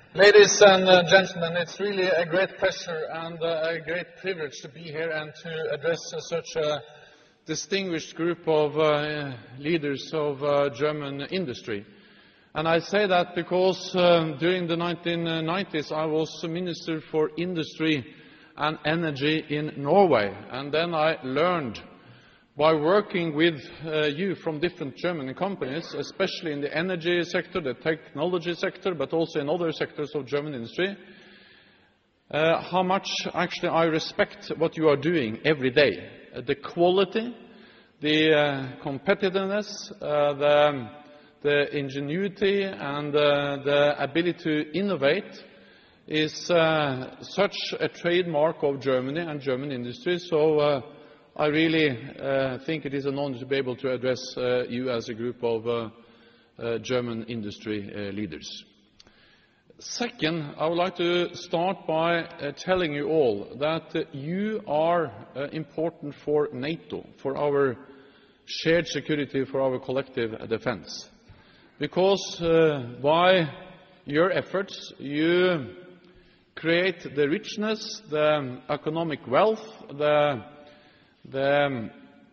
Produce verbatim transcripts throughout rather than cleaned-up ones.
Ladies and uh, gentlemen, it's really a great pleasure and uh, a great privilege to be here and to address uh, such a distinguished group of uh, leaders of uh, German industry. And I say that because um, during the nineteen nineties I was Minister for Industry and Energy in Norway, and then I learned by working with uh, you from different German companies, especially in the energy sector, the technology sector, but also in other sectors of German industry, uh, how much actually I respect what you are doing every day. Uh, the quality, the uh, competitiveness, uh, the, the ingenuity and uh, the ability to innovate is uh, such a trademark of Germany and German industry. So uh, I really uh, think it is an honor to be able to address uh, you as a group of uh, uh, German industry uh, leaders. Second, I would like to start by uh, telling you all that uh, you are uh, important for NATO, for our shared security, for our collective defense. Because uh, by your efforts, you create the richness, the economic wealth, the The,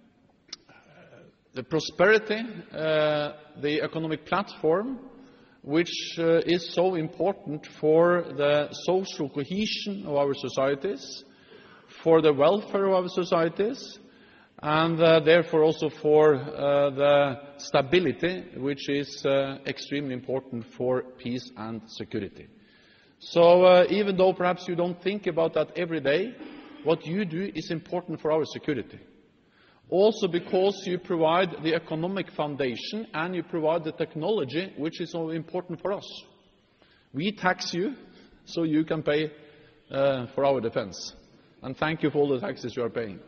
the prosperity, uh, the economic platform, which uh, is so important for the social cohesion of our societies, for the welfare of our societies, and uh, therefore also for uh, the stability, which is uh, extremely important for peace and security. So uh, even though perhaps you don't think about that every day, what you do is important for our security. Also because you provide the economic foundation and you provide the technology which is so important for us. We tax you so you can pay uh, for our defense. And thank you for all the taxes you are paying.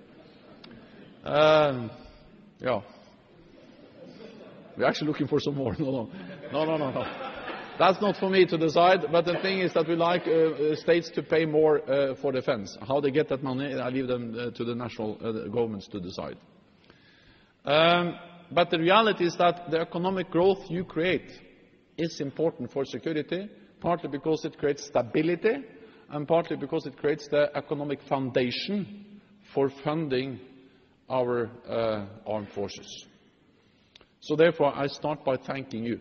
Uh, yeah. We're actually looking for some more. No, no. No, no, no, no. That's not for me to decide, but the thing is that we like uh, states to pay more uh, for defense. How they get that money, I leave them uh, to the national uh, governments to decide. Um, but the reality is that the economic growth you create is important for security, partly because it creates stability, and partly because it creates the economic foundation for funding our uh, armed forces. So therefore, I start by thanking you.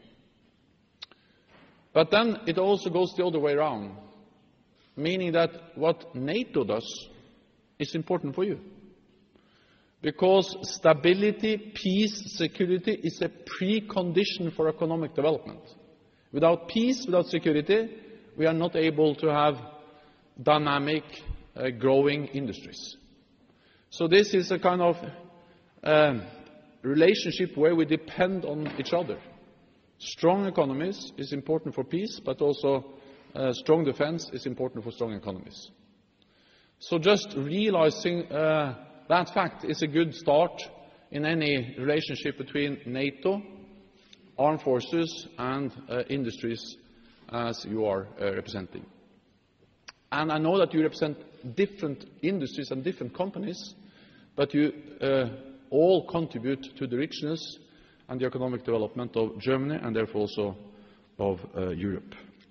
But then it also goes the other way around, meaning that what NATO does is important for you. Because stability, peace, security is a precondition for economic development. Without peace, without security, we are not able to have dynamic, uh, growing industries. So this is a kind of uh, relationship where we depend on each other. Strong economies is important for peace, but also uh, strong defense is important for strong economies. So just realizing uh, that fact is a good start in any relationship between NATO, armed forces, and uh, industries as you are uh, representing. And I know that you represent different industries and different companies, but you uh, all contribute to the richness and the economic development of Germany and therefore also of uh, Europe.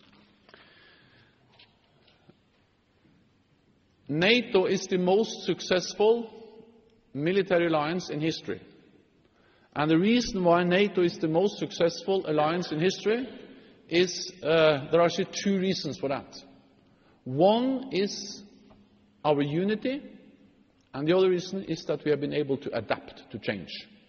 NATO is the most successful military alliance in history. And the reason why NATO is the most successful alliance in history is, uh, there are actually two reasons for that. One is our unity, and the other reason is that we have been able to adapt to change.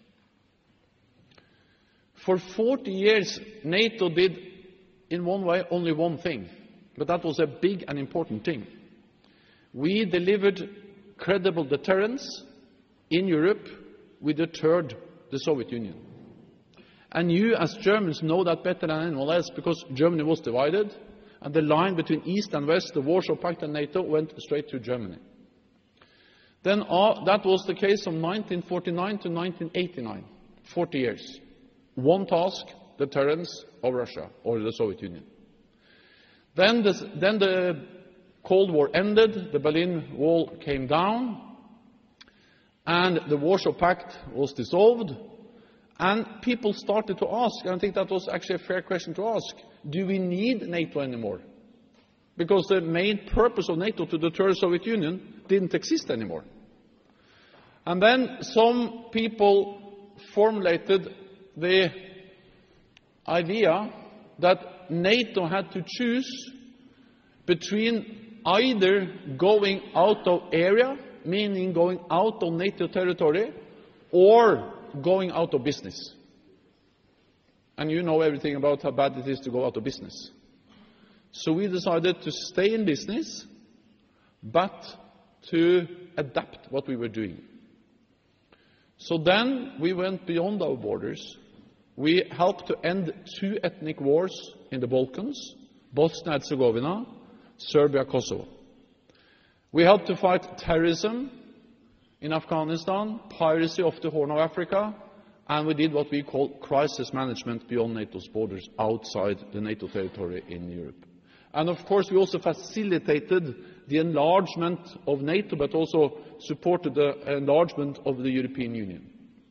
For forty years, NATO did, in one way, only one thing, but that was a big and important thing. We delivered credible deterrence in Europe. We deterred the Soviet Union. And you, as Germans, know that better than anyone else, because Germany was divided, and the line between East and West, the Warsaw Pact and NATO, went straight to Germany. Then uh, that was the case from nineteen forty-nine to nineteen eighty-nine, forty years. One task, deterrence of Russia or the Soviet Union. Then the, then the Cold War ended, the Berlin Wall came down, and the Warsaw Pact was dissolved, And people started to ask, and I think that was actually a fair question to ask, do we need NATO anymore? Because the main purpose of NATO to deter the Soviet Union didn't exist anymore. And then some people formulated the idea that NATO had to choose between either going out of area, meaning going out of NATO territory, or going out of business. And you know everything about how bad it is to go out of business. So we decided to stay in business, but to adapt what we were doing. So then we went beyond our borders. We helped to end two ethnic wars in the Balkans, Bosnia and Herzegovina, Serbia, Kosovo. We helped to fight terrorism in Afghanistan, piracy off the Horn of Africa, and we did what we call crisis management beyond NATO's borders, outside the NATO territory in Europe. And of course we also facilitated the enlargement of NATO, but also supported the enlargement of the European Union.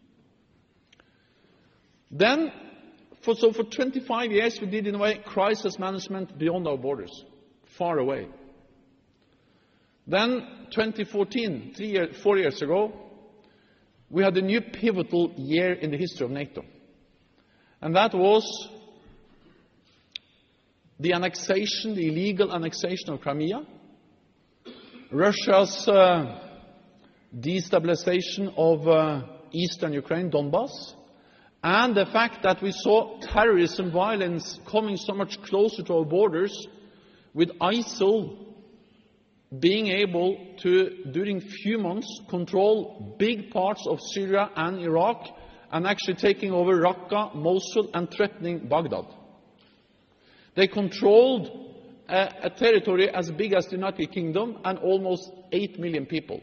Then, for, so for twenty-five years we did in a way crisis management beyond our borders, far away. Then, twenty fourteen, three year, four years ago, we had a new pivotal year in the history of NATO. And that was the annexation, the illegal annexation of Crimea, Russia's uh, destabilization of uh, eastern Ukraine, Donbass, and the fact that we saw terrorism violence coming so much closer to our borders, with ISIL being able to, during few months, control big parts of Syria and Iraq, and actually taking over Raqqa, Mosul, and threatening Baghdad. They controlled a, a territory as big as the United Kingdom and almost eight million people.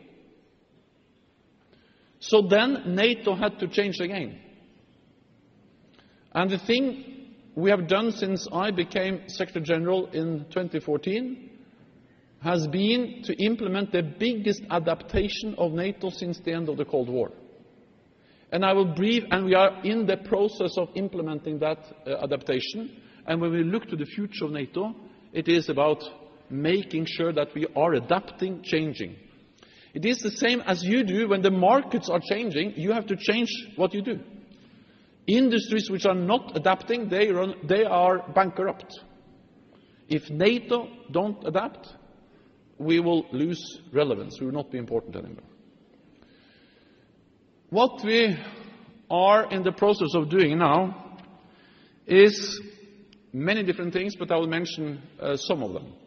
So then NATO had to change the game. And the thing we have done since I became Secretary General in twenty fourteen has been to implement the biggest adaptation of NATO since the end of the Cold War. And I will brief, and we are in the process of implementing that uh, adaptation. And when we look to the future of NATO, it is about making sure that we are adapting, changing. It is the same as you do when the markets are changing. You have to change what you do. Industries which are not adapting, they, run, they are bankrupt. If NATO don't adapt, we will lose relevance. We will not be important anymore. What we are in the process of doing now is many different things, but I will mention uh, some of them.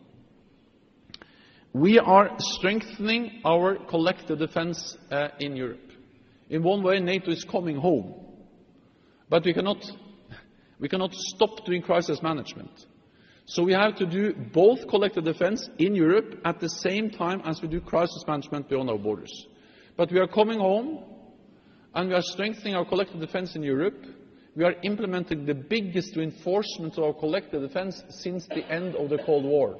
We are strengthening our collective defense uh, in Europe. In one way, NATO is coming home. But we cannot, we cannot stop doing crisis management. So we have to do both collective defense in Europe at the same time as we do crisis management beyond our borders. But we are coming home, and we are strengthening our collective defense in Europe. We are implementing the biggest reinforcement of our collective defense since the end of the Cold War.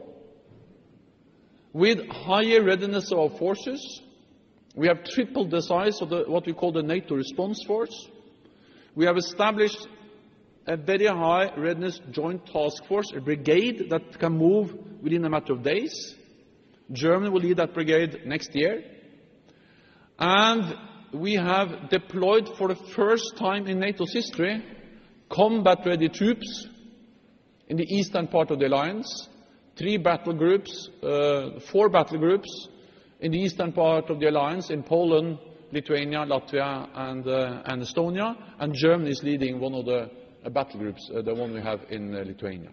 With higher readiness of our forces, we have tripled the size of the, what we call the NATO response force. We have established a very high readiness joint task force, a brigade that can move within a matter of days. Germany will lead that brigade next year. And we have deployed for the first time in NATO's history combat-ready troops in the eastern part of the alliance, three battle groups, uh, four battle groups in the eastern part of the alliance in Poland, Lithuania, Latvia, and, uh, and Estonia, and Germany is leading one of the uh, battle groups, uh, the one we have in uh, Lithuania.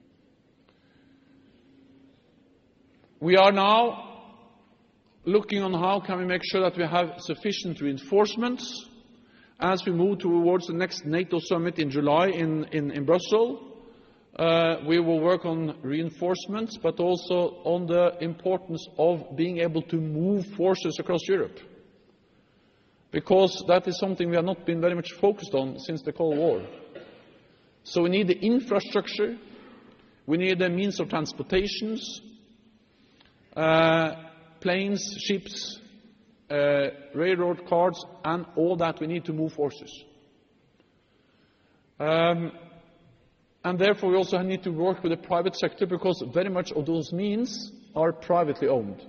We are now looking on how can we make sure that we have sufficient reinforcements as we move towards the next NATO summit in July in, in, in Brussels. Uh, we will work on reinforcements, but also on the importance of being able to move forces across Europe. Because that is something we have not been very much focused on since the Cold War. So we need the infrastructure, we need the means of transportations, uh, planes, ships, uh, railroad cars, and all that we need to move forces. Um, and therefore we also need to work with the private sector, because very much of those means are privately owned.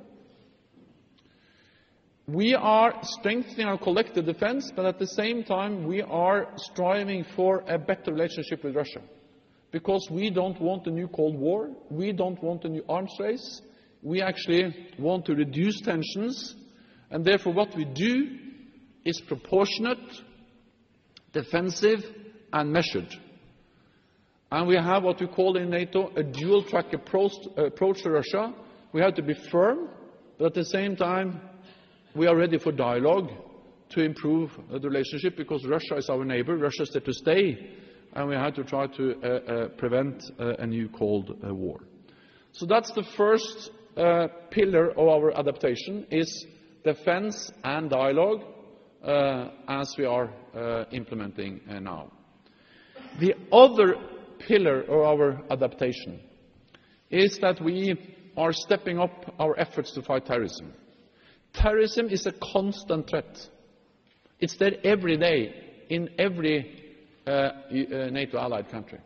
We are strengthening our collective defense, but at the same time we are striving for a better relationship with Russia. Because we don't want a new Cold War, we don't want a new arms race, we actually want to reduce tensions, and therefore what we do is proportionate, defensive and measured. And we have what we call in NATO a dual-track approach, approach to Russia. We have to be firm, but at the same time we are ready for dialogue to improve the relationship, because Russia is our neighbor, Russia is there to stay, and we have to try to uh, uh, prevent uh, a new Cold uh, War. So that's the first uh, pillar of our adaptation, is defense and dialogue, uh, as we are uh, implementing uh, now. The other pillar of our adaptation is that we are stepping up our efforts to fight terrorism. Terrorism is a constant threat. It's there every day in every uh, uh, NATO allied country.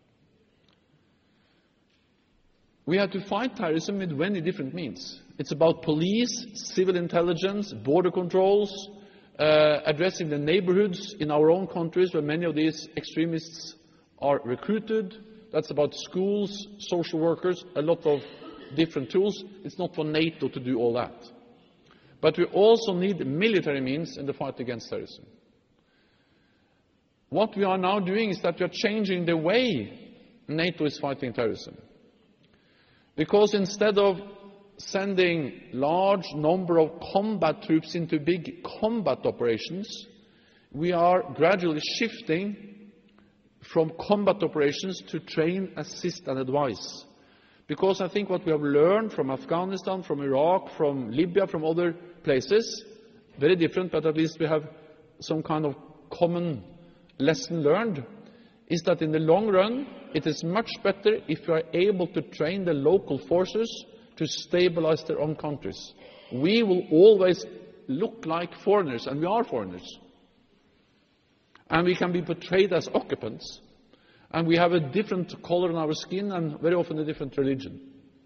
We have to fight terrorism with many different means. It's about police, civil intelligence, border controls, uh, addressing the neighborhoods in our own countries where many of these extremists are recruited. That's about schools, social workers, a lot of different tools. It's not for NATO to do all that. But we also need military means in the fight against terrorism. What we are now doing is that we are changing the way NATO is fighting terrorism. Because instead of sending large number of combat troops into big combat operations, we are gradually shifting from combat operations to train, assist and advise. Because I think what we have learned from Afghanistan, from Iraq, from Libya, from other places, very different, but at least we have some kind of common lesson learned, is that in the long run it is much better if we are able to train the local forces to stabilize their own countries. We will always look like foreigners, and we are foreigners. And we can be portrayed as occupants. And we have a different color on our skin and very often a different religion.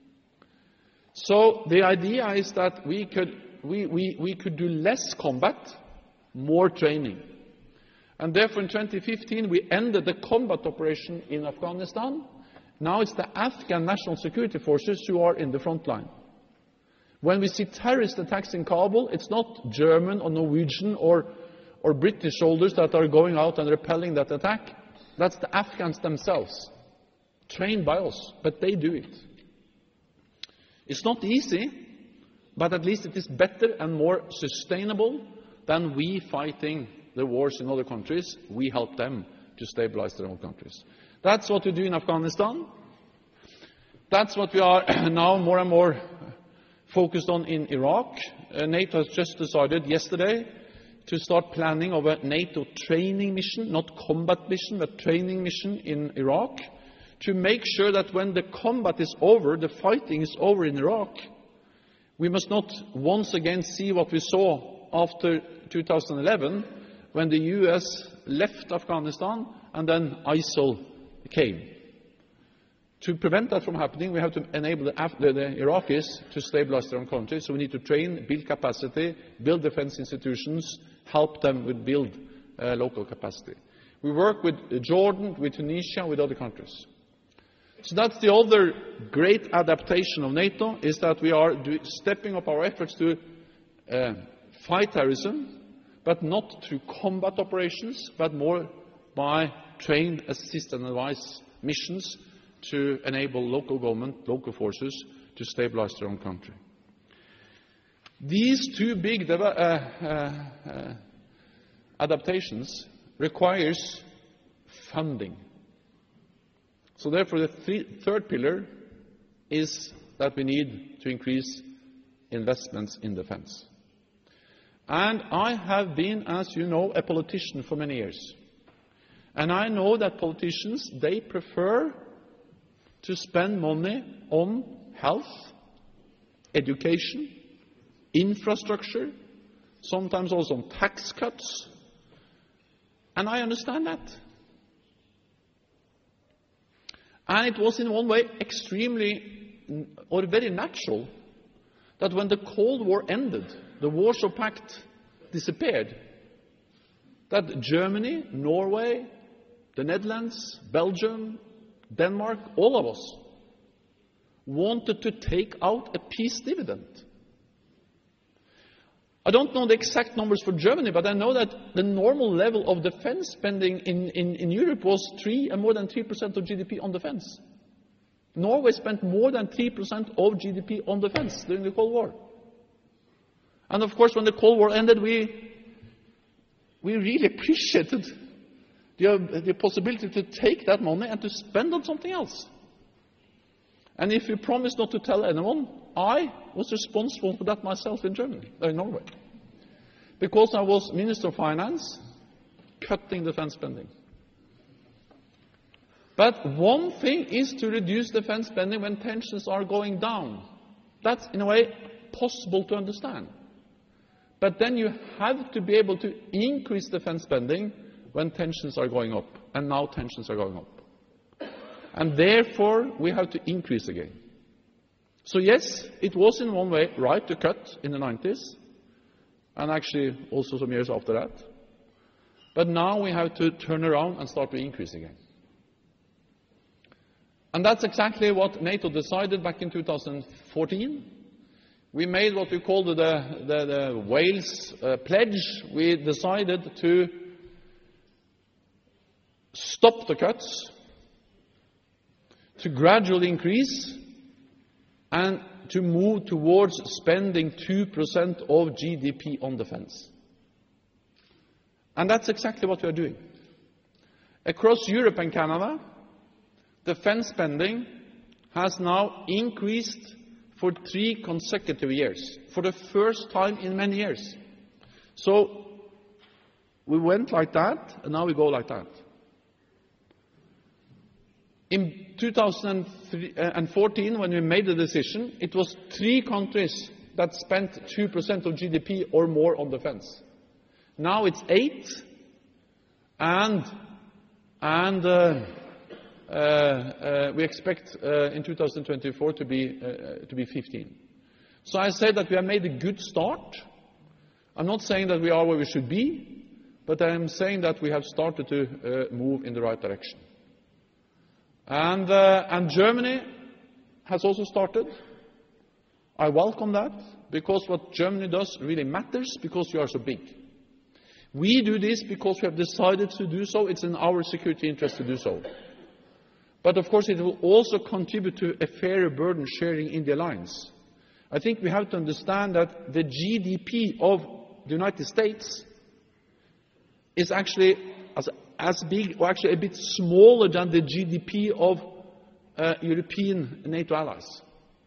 So the idea is that we could, we, we, we could do less combat, more training. And therefore in twenty fifteen we ended the combat operation in Afghanistan. Now it's the Afghan National Security Forces who are in the front line. When we see terrorist attacks in Kabul, it's not German or Norwegian or, or British soldiers that are going out and repelling that attack. That's the Afghans themselves, trained by us, but they do it. It's not easy, but at least it is better and more sustainable than we fighting the wars in other countries. We help them to stabilize their own countries. That's what we do in Afghanistan. That's what we are now more and more focused on in Iraq. Uh, NATO has just decided yesterday to start planning of a NATO training mission, not combat mission, but training mission in Iraq, to make sure that when the combat is over, the fighting is over in Iraq, we must not once again see what we saw after two thousand eleven, when the U S left Afghanistan and then ISIL came. To prevent that from happening, we have to enable the, Af the, the Iraqis to stabilize their own country. So we need to train, build capacity, build defense institutions, help them with build uh, local capacity. We work with Jordan, with Tunisia, with other countries. So that's the other great adaptation of NATO, is that we are do stepping up our efforts to uh, fight terrorism, but not through combat operations, but more by trained assist and advice missions to enable local government, local forces to stabilize their own country. These two big uh, uh, uh, adaptations requires funding. So therefore the th third pillar is that we need to increase investments in defense. And I have been, as you know, a politician for many years. And I know that politicians, they prefer to spend money on health, education, infrastructure, sometimes also on tax cuts. And I understand that. And it was in one way extremely or very natural that when the Cold War ended, the Warsaw Pact disappeared, that Germany, Norway, the Netherlands, Belgium, Denmark, all of us, wanted to take out a peace dividend. I don't know the exact numbers for Germany, but I know that the normal level of defense spending in, in, in Europe was three and more than three percent of G D P on defense. Norway spent more than three percent of G D P on defense during the Cold War. And of course, when the Cold War ended, we, we really appreciated the, the possibility to take that money and to spend on something else. And if you promise not to tell anyone, I was responsible for that myself in Germany, or in Norway. Because I was Minister of Finance, cutting defense spending. But one thing is to reduce defense spending when tensions are going down. That's, in a way, possible to understand. But then you have to be able to increase defense spending when tensions are going up. And now tensions are going up. And therefore, we have to increase again. So yes, it was in one way right to cut in the nineties, and actually also some years after that. But now we have to turn around and start to increase again. And that's exactly what NATO decided back in two thousand fourteen. We made what we called the, the, the Wales uh, Pledge. We decided to stop the cuts, to gradually increase, and to move towards spending two percent of G D P on defense. And that's exactly what we are doing. Across Europe and Canada, defense spending has now increased for three consecutive years, for the first time in many years. So we went like that, and now we go like that. In two thousand fourteen, when we made the decision, it was three countries that spent two percent of G D P or more on defense. Now it's eight, and, and uh, uh, uh, we expect uh, in two thousand twenty-four to be, uh, to be fifteen. So I say that we have made a good start. I'm not saying that we are where we should be, but I am saying that we have started to uh, move in the right direction. And, uh, and Germany has also started. I welcome that, because what Germany does really matters, because we are so big. We do this because we have decided to do so. It's in our security interest to do so. But of course it will also contribute to a fairer burden sharing in the alliance. I think we have to understand that the G D P of the United States is actually as, as big, or actually a bit smaller than the G D P of uh, European NATO allies.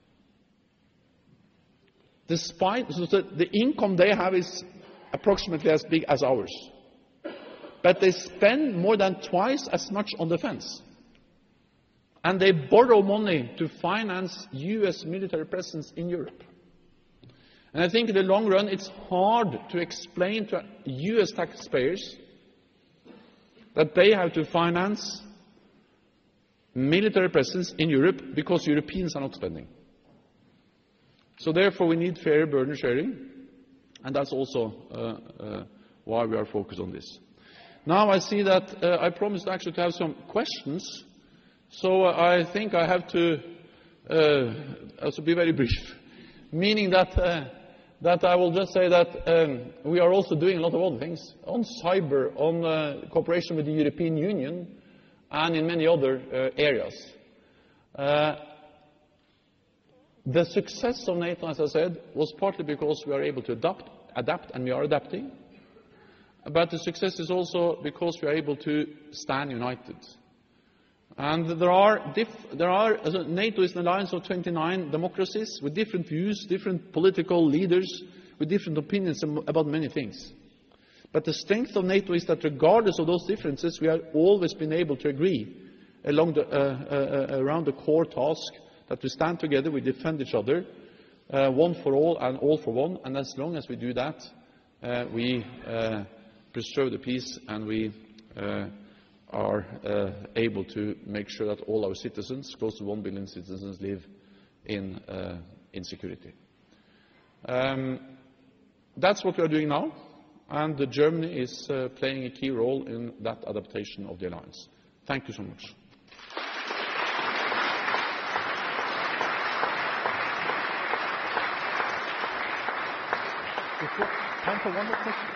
Despite, so the, the income they have is approximately as big as ours. But they spend more than twice as much on defense. And they borrow money to finance U S military presence in Europe. And I think in the long run it's hard to explain to U S taxpayers that they have to finance military presence in Europe because Europeans are not spending. So therefore we need fair burden sharing, and that's also uh, uh, why we are focused on this. Now I see that uh, I promised actually to have some questions, so uh, I think I have to uh, also be very brief, meaning that, uh, that I will just say that um, we are also doing a lot of other things, on cyber, on uh, cooperation with the European Union, and in many other uh, areas. Uh, The success of NATO, as I said, was partly because we are able to adapt, adapt, and we are adapting. But the success is also because we are able to stand united. And there are, diff, there are also, NATO is an alliance of twenty-nine democracies with different views, different political leaders, with different opinions about many things. But the strength of NATO is that regardless of those differences, we have always been able to agree along the, uh, uh, around the core task that we stand together, we defend each other, uh, one for all and all for one, and as long as we do that, uh, we uh, preserve the peace and we uh, are uh, able to make sure that all our citizens, close to one billion citizens, live in, uh, in security. Um, that's what we are doing now, and uh, Germany is uh, playing a key role in that adaptation of the alliance. Thank you so much. Time for one more question.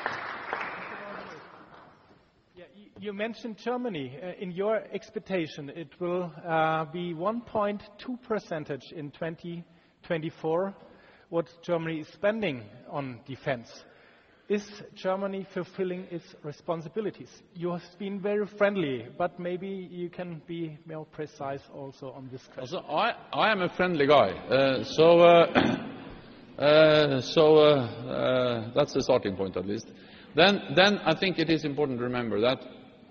Yeah, you mentioned Germany. Uh, in your expectation, it will uh, be one point two percentage in twenty twenty-four what Germany is spending on defense. Is Germany fulfilling its responsibilities? You have been very friendly, but maybe you can be more precise also on this question. Also, I, I am a friendly guy, uh, so uh, uh, so uh, uh, that's the starting point at least. Then, then I think it is important to remember that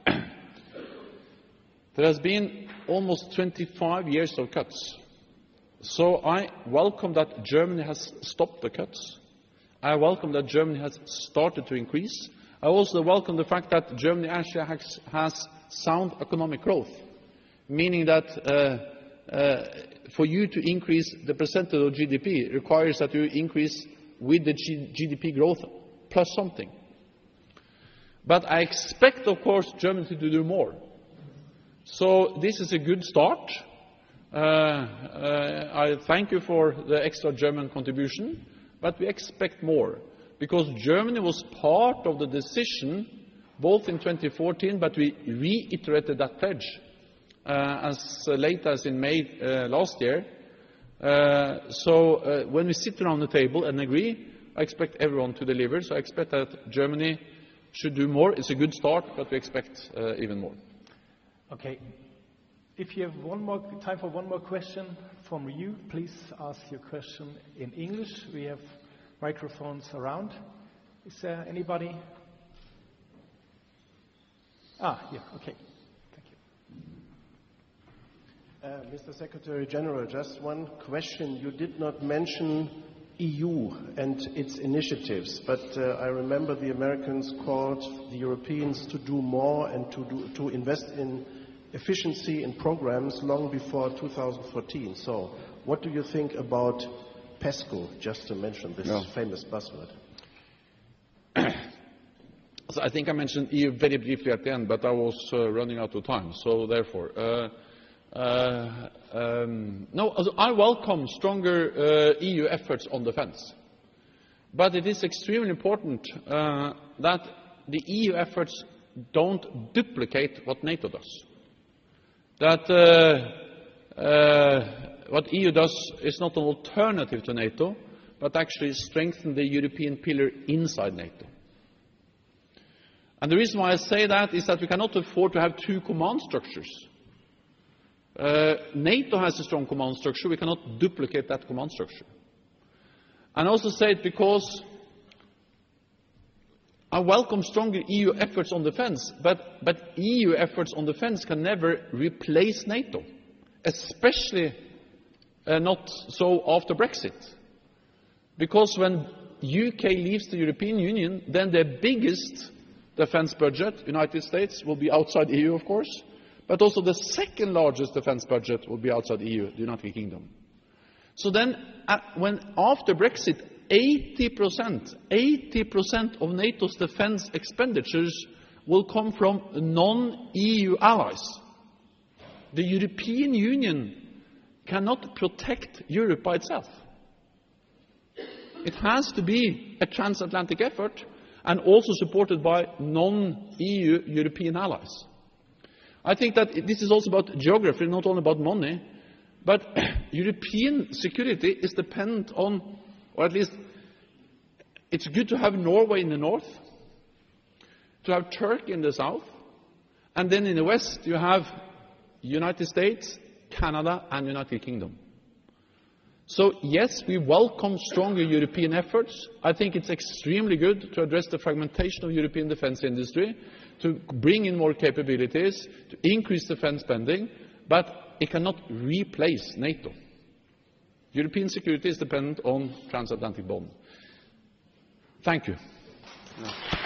there has been almost twenty-five years of cuts. So I welcome that Germany has stopped the cuts. I welcome that Germany has started to increase. I also welcome the fact that Germany actually has, has sound economic growth, meaning that uh, uh, for you to increase the percentage of G D P requires that you increase with the G D P growth plus something. But I expect, of course, Germany to do more. So this is a good start. Uh, uh, I thank you for the extra German contribution, but we expect more, because Germany was part of the decision both in twenty fourteen, but we reiterated that pledge uh, as late as in May uh, last year. Uh, so uh, when we sit around the table and agree, I expect everyone to deliver. So I expect that Germany should do more. It's a good start, but we expect uh, even more. Okay. If you have one more time for one more question from you, please ask your question in English. We have microphones around. Is there anybody? Ah, yeah, okay. Thank you. Uh, Mister Secretary General, just one question. You did not mention E U and its initiatives, but uh, I remember the Americans called the Europeans to do more and to, do, to invest in efficiency in programs long before two thousand fourteen. So what do you think about PESCO, just to mention this no. famous buzzword? So I think I mentioned E U very briefly at the end, but I was uh, running out of time, so therefore. Uh, uh, um, no, I welcome stronger uh, E U efforts on defense. But it is extremely important uh, that the E U efforts don't duplicate what NATO does. That uh, uh, what E U does is not an alternative to NATO, but actually strengthen the European pillar inside NATO. And the reason why I say that is that we cannot afford to have two command structures. Uh, NATO has a strong command structure. We cannot duplicate that command structure. And I also say it because I welcome stronger E U efforts on defense, but, but E U efforts on defense can never replace NATO, especially uh, not so after Brexit. Because when U K leaves the European Union, then the biggest defense budget, United States, will be outside E U, of course, but also the second largest defense budget will be outside E U, the United Kingdom. So then, uh, when after Brexit, eighty percent, eighty percent of NATO's defense expenditures will come from non-E U allies. The European Union cannot protect Europe by itself. It has to be a transatlantic effort and also supported by non-E U European allies. I think that this is also about geography, not only about money, but European security is dependent on, or at least it's good to have Norway in the north, to have Turkey in the south, and then in the west you have United States, Canada, and United Kingdom. So yes, we welcome stronger European efforts. I think it's extremely good to address the fragmentation of European defense industry, to bring in more capabilities, to increase defense spending, but it cannot replace NATO. European security is dependent on transatlantic bond. Thank you.